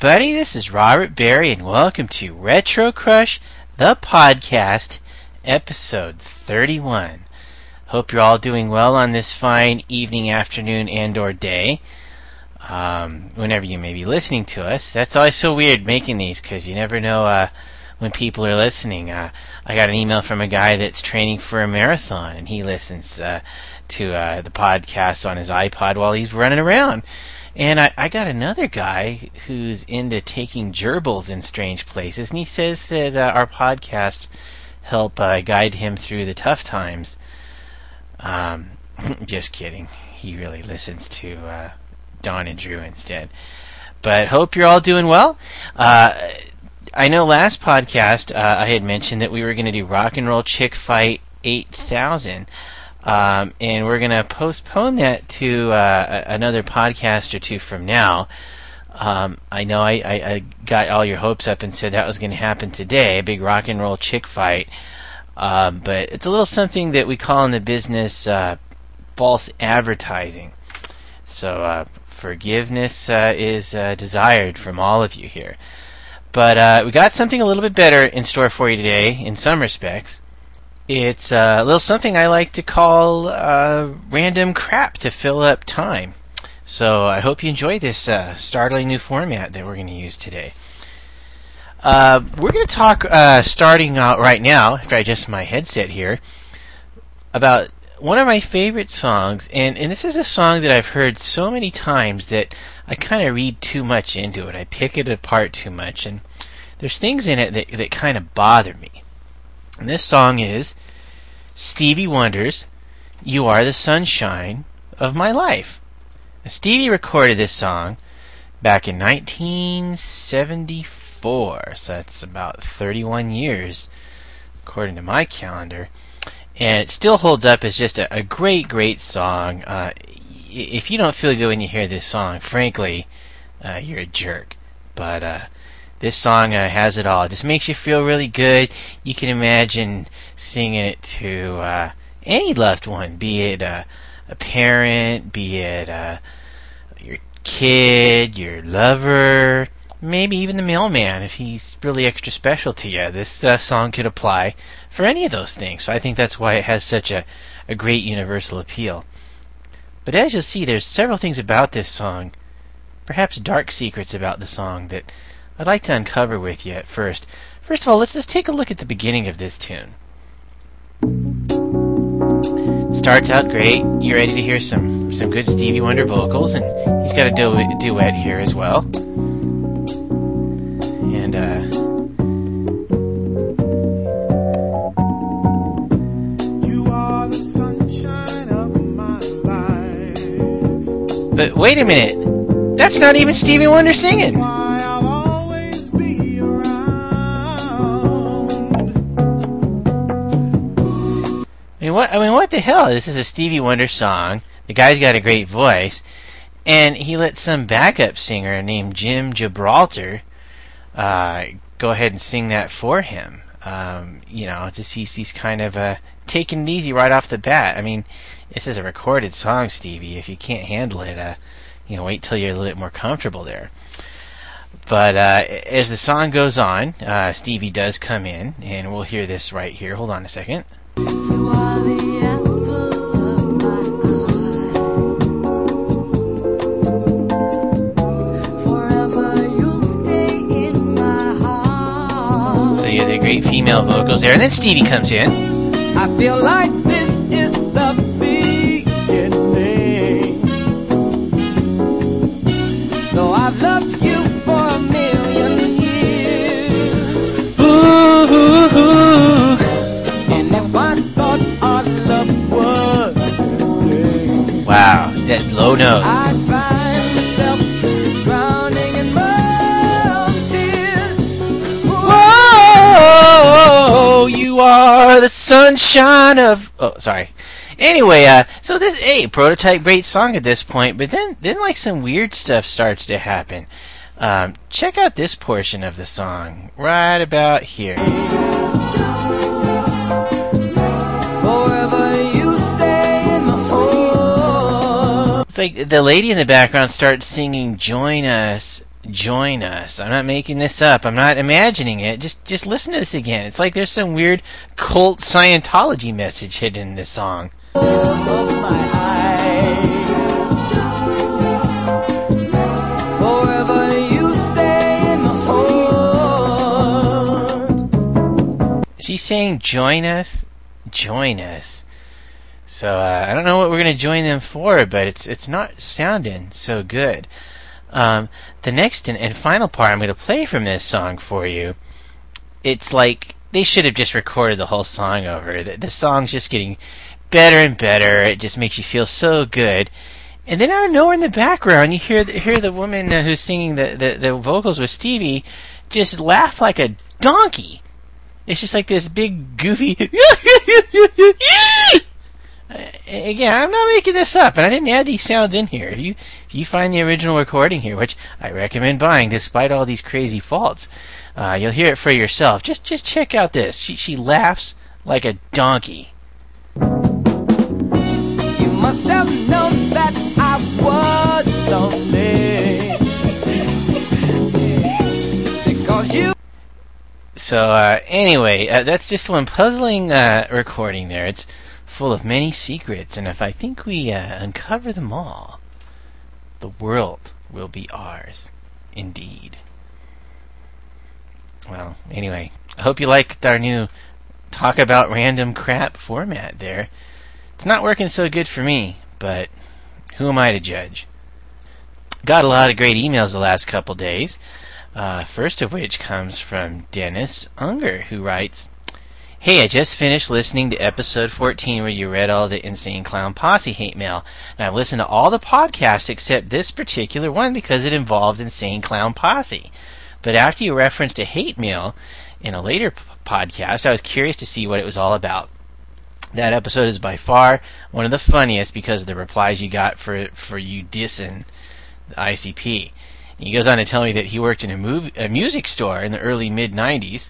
everybody. This is Robert Berry, and welcome to Retro Crush, the podcast, episode 31. Hope you're all doing well on this fine evening, afternoon, and/or day. Whenever you may be listening to us. That's always so weird making these, because you never know when people are listening. I got an email from a guy that's training for a marathon, and he listens to the podcast on his iPod while he's running around. And I got another guy who's into taking gerbils in strange places, and he says that our podcasts help guide him through the tough times. Just kidding. He really listens to Don and Drew instead. But hope you're all doing well. I know last podcast I had mentioned that we were going to do Rock and Roll Chick Fight 8000. And we're going to postpone that to another podcast or two from now. I know I got all your hopes up and said that was going to happen today, a big rock and roll chick fight. But it's a little something that we call in the business false advertising. So forgiveness is desired from all of you here. But we got something a little bit better in store for you today in some respects. It's a little something I like to call random crap to fill up time. So I hope you enjoy this startling new format that we're going to use today. We're going to talk, starting out right now, after I adjust my headset here, about one of my favorite songs. And this is a song that I've heard so many times that I kind of read too much into it. I pick it apart too much. And there's things in it that kind of bother me. And this song is Stevie Wonder's You Are the Sunshine of My Life. Now, Stevie recorded this song back in 1974, so that's about 31 years, according to my calendar. And it still holds up as just a great, great song. If you don't feel good when you hear this song, frankly, you're a jerk. But this song has it all. It just makes you feel really good. You can imagine singing it to any loved one, be it a parent, be it your kid, your lover, maybe even the mailman if he's really extra special to you. This song could apply for any of those things. So I think that's why it has such a great universal appeal. But as you'll see, there's several things about this song, perhaps dark secrets about the song, that I'd like to uncover with you at first. First of all, let's just take a look at the beginning of this tune. Starts out great. You're ready to hear some good Stevie Wonder vocals, and he's got a duet here as well. And you are the sunshine of my life. But wait a minute. That's not even Stevie Wonder singing. What the hell? This is a Stevie Wonder song. The guy's got a great voice, and he let some backup singer named Jim Gibraltar go ahead and sing that for him. Just he's kind of taking it easy right off the bat. I mean, this is a recorded song, Stevie. If you can't handle it, wait till you're a little bit more comfortable there. But as the song goes on, Stevie does come in, and we'll hear this right here. Hold on a second. You are the apple of my eye. Forever you'll stay in my heart. So you have the great female vocals there, and then Stevie comes in. I feel like this is the beginning. Though I've loved you for a million years. Ooh. And if I thought our love was today, wow, that low note. I'd find myself drowning in my own tears. Whoa, you are the sunshine of... Oh, sorry. Anyway, so this prototype great song at this point, but then like some weird stuff starts to happen. Check out this portion of the song right about here. It's like the lady in the background starts singing "Join Us, Join Us. I'm not making this up. I'm not imagining it. Just listen to this again. It's like there's some weird cult Scientology message hidden in this song. She's saying join us? Join us. So I don't know what we're going to join them for, but it's not sounding so good. The next and final part I'm going to play from this song for you, it's like they should have just recorded the whole song over. The song's just getting better and better. It just makes you feel so good. And then out of nowhere in the background, you hear the woman who's singing the vocals with Stevie just laugh like a donkey. It's just like this big, goofy... Again, I'm not making this up, and I didn't add these sounds in here. If you find the original recording here, which I recommend buying despite all these crazy faults, you'll hear it for yourself. Just check out this. She laughs like a donkey. You must have known that I was lonely. Because you... So, anyway, that's just one puzzling recording there. It's full of many secrets, and if I think we uncover them all, the world will be ours, indeed. Well, anyway, I hope you liked our new talk about random crap format there. It's not working so good for me, but who am I to judge? Got a lot of great emails the last couple days. First of which comes from Dennis Unger, who writes, "Hey, I just finished listening to episode 14 where you read all the Insane Clown Posse hate mail, and I've listened to all the podcasts except this particular one because it involved Insane Clown Posse. But after you referenced a hate mail in a later podcast, I was curious to see what it was all about. That episode is by far one of the funniest because of the replies you got for you dissing the ICP. He goes on to tell me that he worked in a music store in the early mid-90s,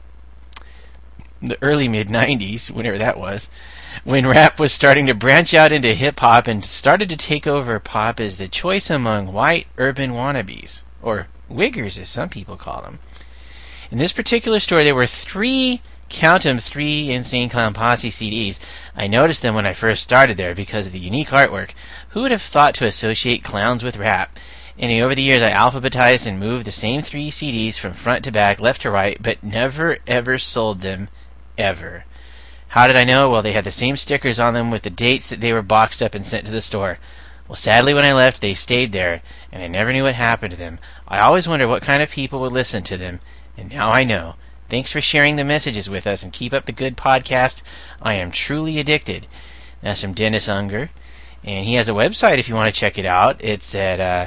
whenever that was, when rap was starting to branch out into hip-hop and started to take over pop as the choice among white urban wannabes, or wiggers as some people call them. In this particular store, there were three Insane Clown Posse CDs. I noticed them when I first started there because of the unique artwork. Who would have thought to associate clowns with rap? Anyway, over the years, I alphabetized and moved the same 3 CDs from front to back, left to right, but never, ever sold them, ever. How did I know? Well, they had the same stickers on them with the dates that they were boxed up and sent to the store. Well, sadly, when I left, they stayed there, and I never knew what happened to them. I always wondered what kind of people would listen to them, and now I know. Thanks for sharing the messages with us, and keep up the good podcast. I am truly addicted." That's from Dennis Unger, and he has a website if you want to check it out. It's at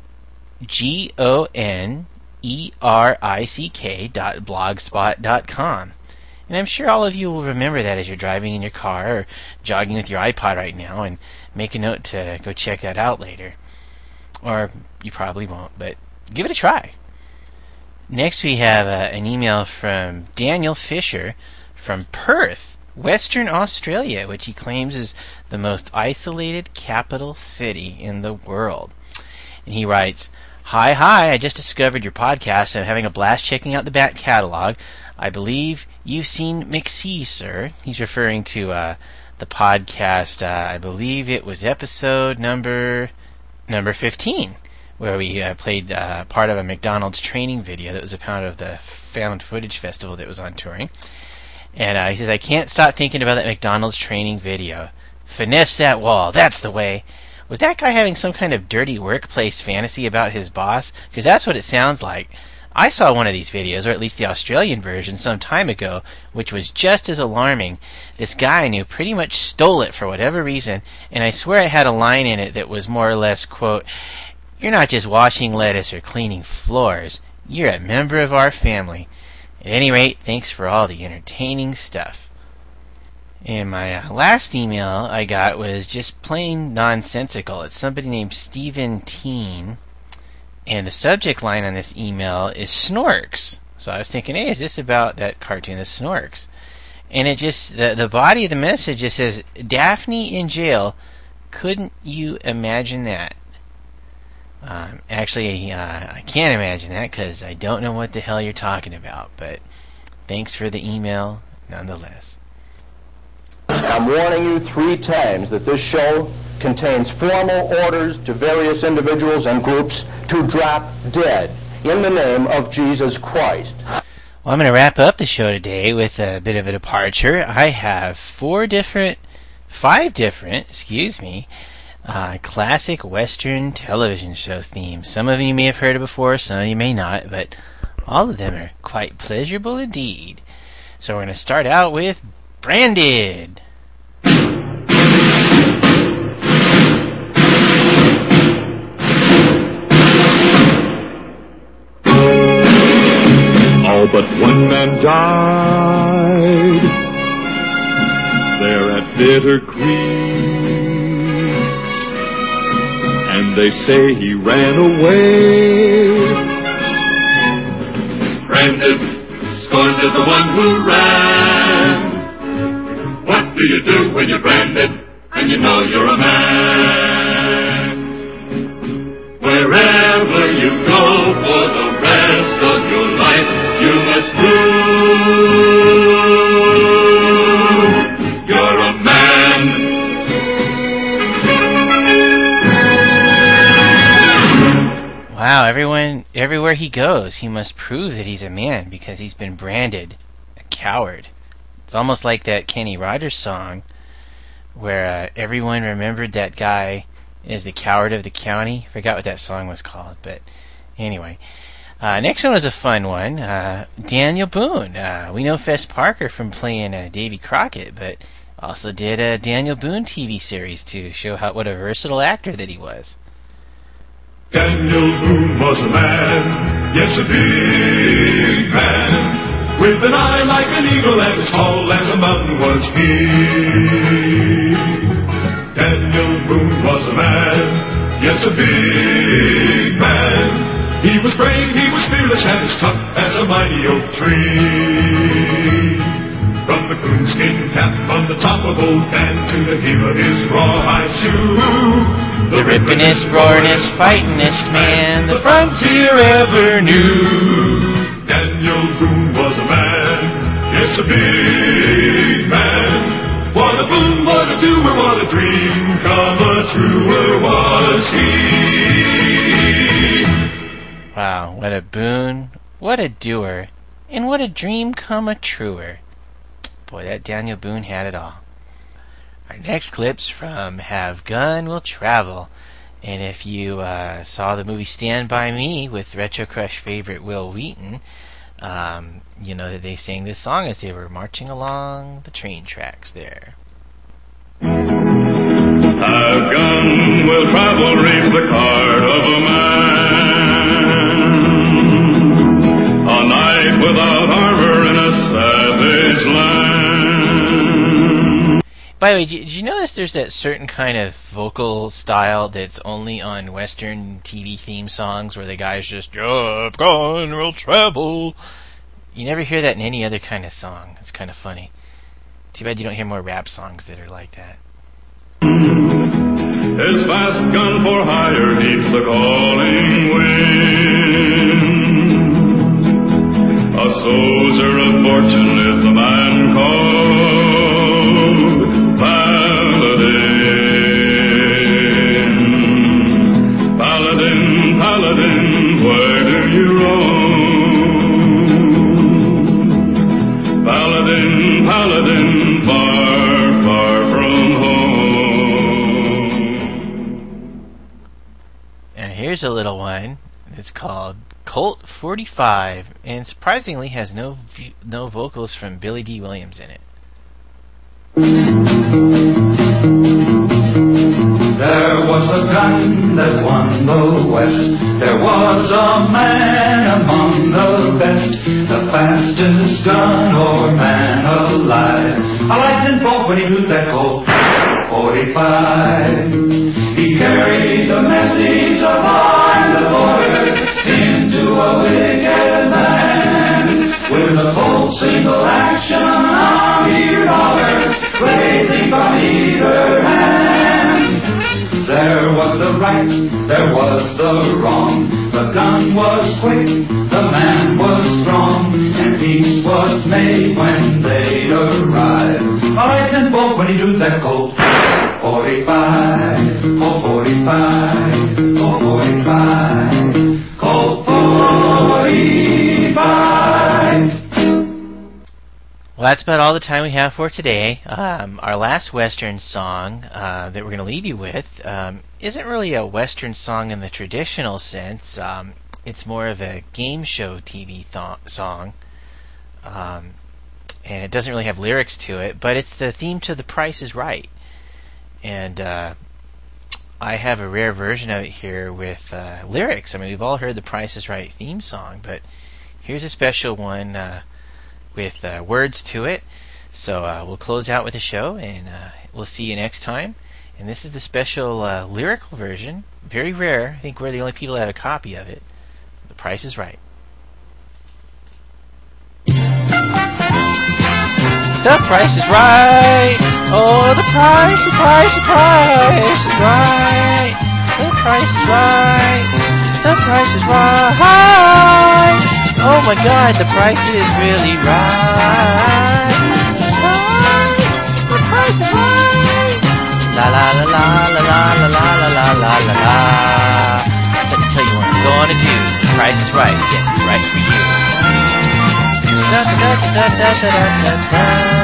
GONERICK.blogspot.com. And I'm sure all of you will remember that as you're driving in your car or jogging with your iPod right now, and make a note to go check that out later. Or you probably won't, but give it a try. Next we have an email from Daniel Fisher from Perth, Western Australia, which he claims is the most isolated capital city in the world. And he writes, Hi, I just discovered your podcast and I'm having a blast checking out the back catalog. I believe you've seen McSee, sir." He's referring to the podcast, I believe it was episode number 15, where we played part of a McDonald's training video that was a part of the found footage festival that was on touring. And he says, "I can't stop thinking about that McDonald's training video. Finesse that wall, that's the way." Was that guy having some kind of dirty workplace fantasy about his boss? Because that's what it sounds like. I saw one of these videos, or at least the Australian version, some time ago, which was just as alarming. This guy I knew pretty much stole it for whatever reason, and I swear it had a line in it that was more or less, quote, "You're not just washing lettuce or cleaning floors. You're a member of our family. At any rate, thanks for all the entertaining stuff." And my last email I got was just plain nonsensical. It's somebody named Stephen Teen, and the subject line on this email is Snorks. So I was thinking, hey, is this about that cartoon, the Snorks? And it just, the body of the message just says, "Daphne in jail. Couldn't you imagine that?" Actually, I can't imagine that because I don't know what the hell you're talking about, but thanks for the email nonetheless. I'm warning you 3 times that this show contains formal orders to various individuals and groups to drop dead in the name of Jesus Christ. Well, I'm going to wrap up the show today with a bit of a departure. I have 5 different, classic Western television show themes. Some of you may have heard it before, some of you may not, but all of them are quite pleasurable indeed. So we're going to start out with Branded. All but one man died there at Bitter Creek, and they say he ran away. Branded, scorned as the one who ran. What do you do when you're branded and you know you're a man? Wherever you go for the rest of your life, you must prove you're a man. Wow, everywhere he goes, he must prove that he's a man because he's been branded a coward. It's almost like that Kenny Rogers song where everyone remembered that guy as the coward of the county. Forgot what that song was called, but anyway. Next one was a fun one. Daniel Boone. We know Fess Parker from playing Davy Crockett, but also did a Daniel Boone TV series to show what a versatile actor that he was. Daniel Boone was a man, yes, a big man, with an eye like an eagle and as tall as a mountain was he. Daniel Boone was a man, yes, a big man. He was brave, he was fearless, and as tough as a mighty oak tree. From the coonskin cap on the top of old Dan to the heel of his rawhide shoe, the rippinest, roaringest, fightingest man the frontier ever knew. Daniel Boone was a man, yes, a big man. What a boom, what a doer, what a dream come a truer was he. Wow, what a boon, what a doer, and what a dream come a truer. Boy, that Daniel Boone had it all. Our next clip's from Have Gun Will Travel. And if you saw the movie Stand By Me with Retro Crush favorite Will Wheaton, you know that they sang this song as they were marching along the train tracks there. Have gun will travel, read the card of a man, a knight without armor in a savage land. By the way, did you notice there's that certain kind of vocal style that's only on Western TV theme songs where the guy's just, "Have gun will travel"? You never hear that in any other kind of song. It's kind of funny. Too bad you don't hear more rap songs that are like that. His fast gun for hire heeds the calling wind. A soldier of fortune is the man called Paladin. Paladin, Paladin, where do you roam? Paladin, Paladin, far, far from home. And here's a little one. It's called Colt 45, and surprisingly has no vocals from Billy D. Williams in it. There was a gun that won the West. There was a man among the best, the fastest gun or man alive. A lightning bolt when he blew that Colt 45. He carried the message of on the border into a wicked land, with a Colt single action on either dollar, blazing from either hand. There was the right right, there was the wrong. The gun was quick, the man was strong, and peace was made when they arrived. A lightning bolt when he drew that Colt. 45, Colt 45, Colt 45, Colt 45. Well, that's about all the time we have for today. Our last Western song that we're going to leave you with isn't really a Western song in the traditional sense. It's more of a game show TV song. And it doesn't really have lyrics to it, but it's the theme to The Price is Right. And I have a rare version of it here with lyrics. I mean, we've all heard the Price is Right theme song, but here's a special one with words to it. So we'll close out with the show, and we'll see you next time. And this is the special lyrical version. Very rare. I think we're the only people that have a copy of it. The Price is Right. The price is right. Oh, the price is right. The price is right. The price is right. Oh my God, the price is really right. The price is right. La la la la la la la la la la la la. Let me tell you what I'm gonna do. The price is right. Yes, it's right for you. Da da da da da da da da da.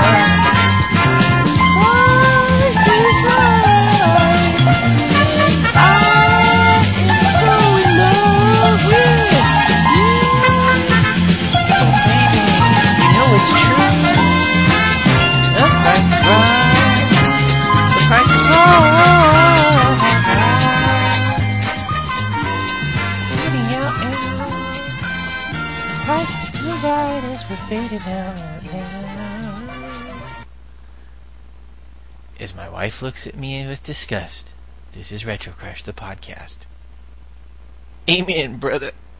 Price is right. I am so in love with you. Oh baby, you know it's true. The price is right. The price is right. Fading out now. The price is still right as we're fading out now. As my wife looks at me with disgust, this is Retro Crush, the podcast. Amen, brother.